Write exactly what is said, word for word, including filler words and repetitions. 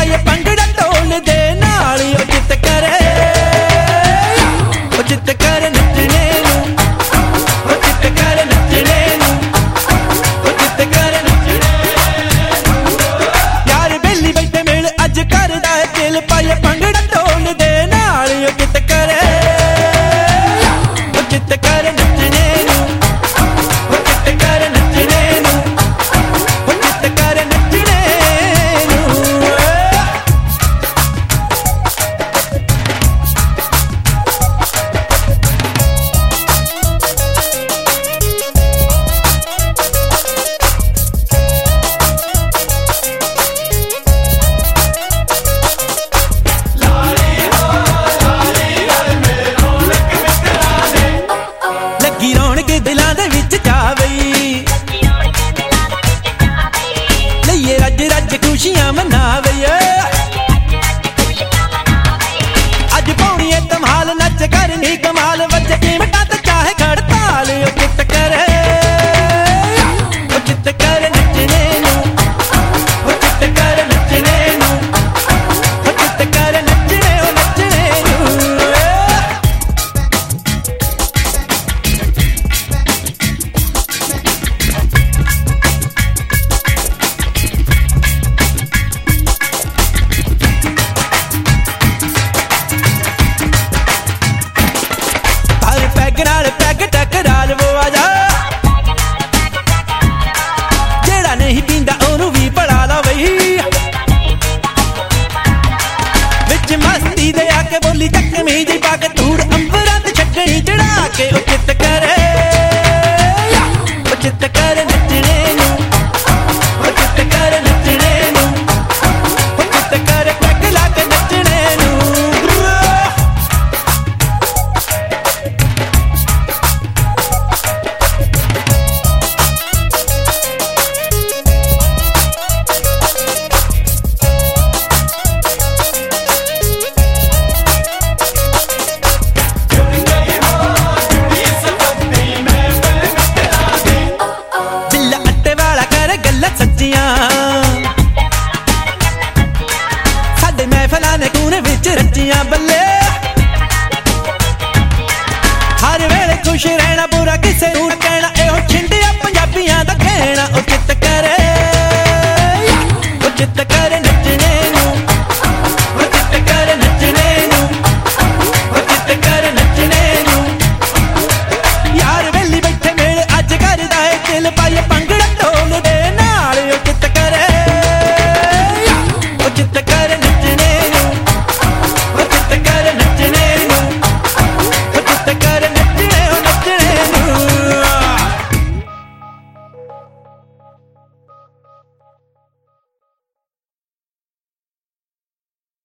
पाए पंगड़ा ढोल दे नाल ओ चित करे ओ चित करे नचने नूं ओ चित करे नचने नूं ओ चित करे नचने यार बेली बैठे मेल अज करदा है दिल पाए पंगड़ा ढोल दे नाल ओ चित करे ओ चित करे नचने नूं ओ चित करे नचने नूं ओ चित करे नचने नूं लगी रौनक दिलां दे विच जावई लईए रज रज खुशियां मनावई अज पौनी है धमाल नच करनी कमाल वज कीमता ते चाहे खड़ताल ओ चित करे ओ चित करे नचने नूं ओ चित करे नचने नूं ओ चित करे नचने ओ नचने नूं पर पैग नाल पैग टकरा लवो आजा जेड़ा नहीं पींदा ओनू भी पड़ा ला बई विच मस्ती दे आके बोली चकमी जी पाके धूड़ अंबरां ते छकणी चढ़ा के ओ चित करे ओ चित करे नचने नूं ओ चित करे नचने नूं ओ चित करे पैग ला के नचने नूं बिल्ला अट्टे वाला करे गल्लां सच्चियां साडे महफिलां ने कूने विच रचियां बल्ले हर वेले खुश रहना बुरा किसे नूं